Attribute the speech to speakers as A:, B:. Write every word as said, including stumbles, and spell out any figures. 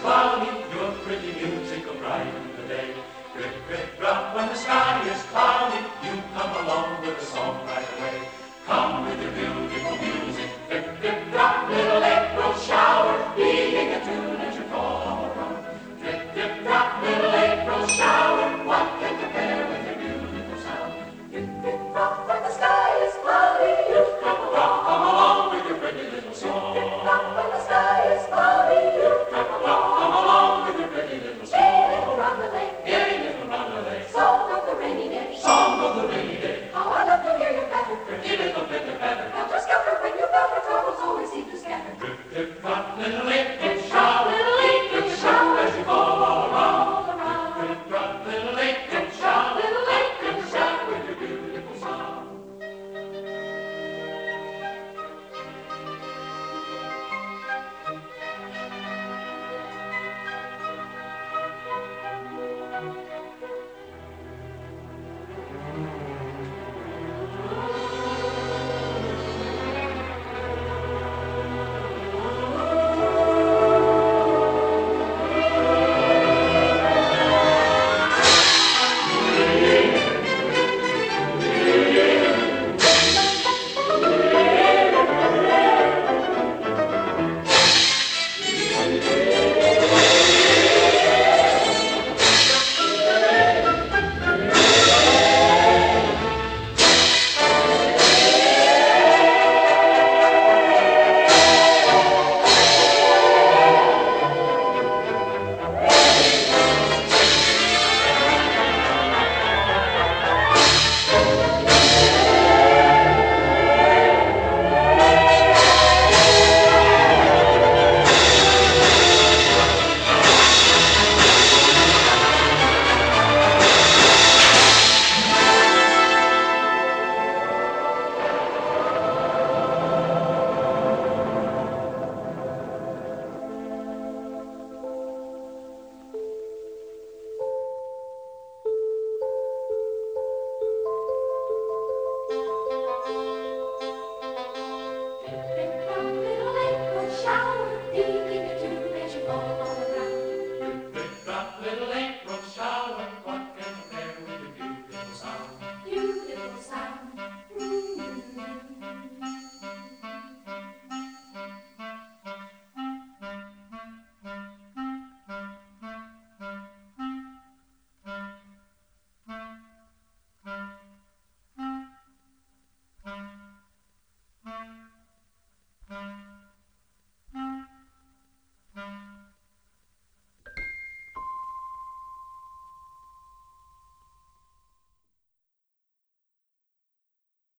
A: cloudy, your pretty music will brighten the day. Drip, drip, drop, when the sky is cloudy, you come along with a song right away. Come with your beautiful music, drip, drip, drop, little April shower, beating a tune as you fall around. Drip, drip, drop, little April shower, what can compare with your beautiful sound? Drip, drip, drop, when the sky is cloudy, you come along, come along with your pretty little song. Drip, drip, drop, when the sky is cloudy, you come along, come along with your pretty little song. Gay little roundelay, gay little roundelay, song of the rainy day, song of the rainy day. How I love to hear you patter, pretty little pitter patter. Helter skelter when you felt her troubles always seem to scatter. Drip, drip, drop, little April.